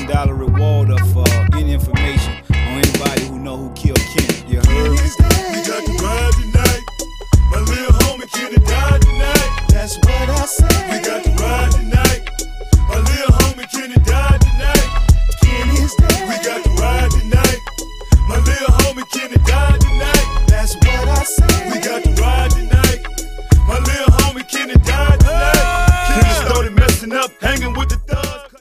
$1 million reward for any information on anybody who know who killed Kent. You heard?